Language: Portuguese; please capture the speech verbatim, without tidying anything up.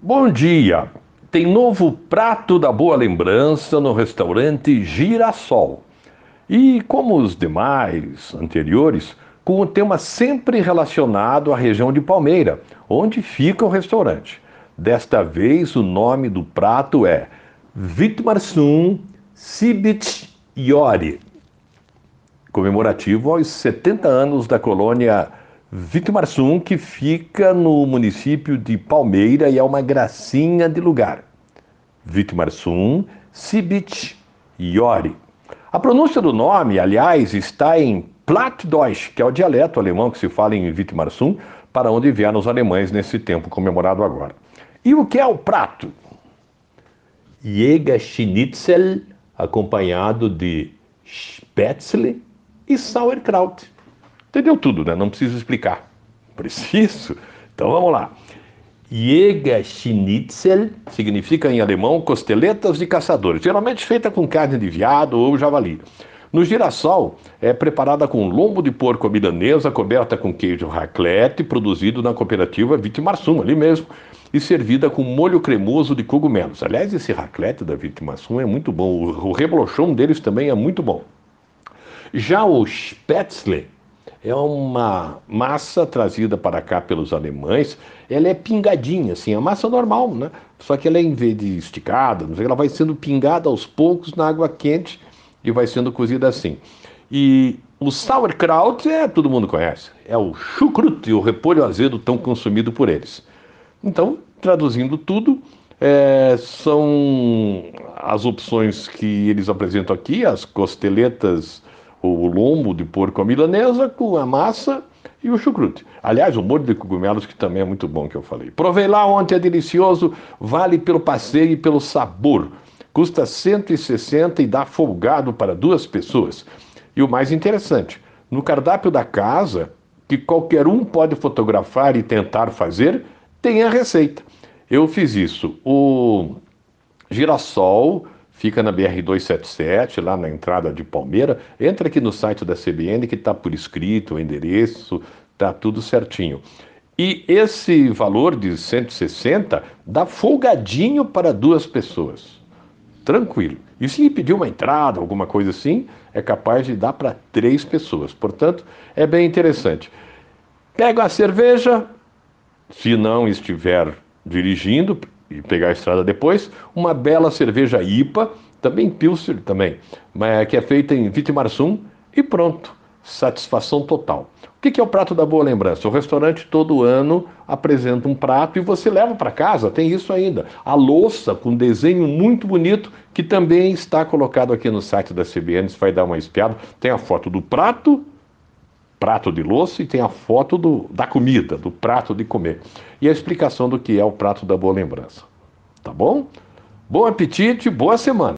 Bom dia! Tem novo prato da boa lembrança no restaurante Girassol. E como os demais anteriores, com o tema sempre relacionado à região de Palmeira, onde fica o restaurante. Desta vez o nome do prato é Vitmarsum Sibit Yori, comemorativo aos setenta anos da colônia Vitmarsum, que fica no município de Palmeira e é uma gracinha de lugar. Vitmarsum Sibit Yori. A pronúncia do nome, aliás, está em Plattdeutsch, que é o dialeto alemão que se fala em Vitmarsum, para onde vieram os alemães nesse tempo comemorado agora. E o que é o prato? Jägerschnitzel, acompanhado de Spätzle e Sauerkraut. Entendeu tudo, né? Não preciso explicar. Preciso? Então vamos lá. Jägerschnitzel significa em alemão costeletas de caçadores, geralmente feita com carne de veado ou javali. No Girassol, é preparada com lombo de porco à milanesa, coberta com queijo raclette, produzido na cooperativa Vitmarsum, ali mesmo, e servida com molho cremoso de cogumelos. Aliás, esse raclette da Vitmarsum é muito bom, o reblochon deles também é muito bom. Já o Spätzle é uma massa trazida para cá pelos alemães. Ela é pingadinha, assim, a massa normal, né? Só que ela, em vez de esticada, não sei, ela vai sendo pingada aos poucos na água quente e vai sendo cozida assim. E o Sauerkraut, é, todo mundo conhece, é o chucrute, o repolho azedo tão consumido por eles. Então, traduzindo tudo, é, são as opções que eles apresentam aqui, as costeletas, o lombo de porco à milanesa com a massa e o chucrute. Aliás, o molho de cogumelos, que também é muito bom, que eu falei. Provei lá ontem, é delicioso, vale pelo passeio e pelo sabor. Custa cento e sessenta e dá folgado para duas pessoas. E o mais interessante, no cardápio da casa, que qualquer um pode fotografar e tentar fazer, tem a receita. Eu fiz isso. O Girassol fica na B R duzentos e setenta e sete, lá na entrada de Palmeira. Entra aqui no site da C B N que está por escrito, o endereço, está tudo certinho. E esse valor de cento e sessenta dá folgadinho para duas pessoas. Tranquilo. E se pedir uma entrada, alguma coisa assim, é capaz de dar para três pessoas. Portanto, é bem interessante. Pega a cerveja, se não estiver dirigindo, e pegar a estrada depois, uma bela cerveja I P A, também Pilsner também, mas que é feita em Vitmarsum, e pronto, satisfação total. O que é o prato da boa lembrança? O restaurante todo ano apresenta um prato e você leva para casa, tem isso ainda. A louça com desenho muito bonito, que também está colocado aqui no site da C B N, você vai dar uma espiada, tem a foto do prato, prato de louça, e tem a foto do, da comida, do prato de comer. E a explicação do que é o prato da boa lembrança. Tá bom? Bom apetite, boa semana!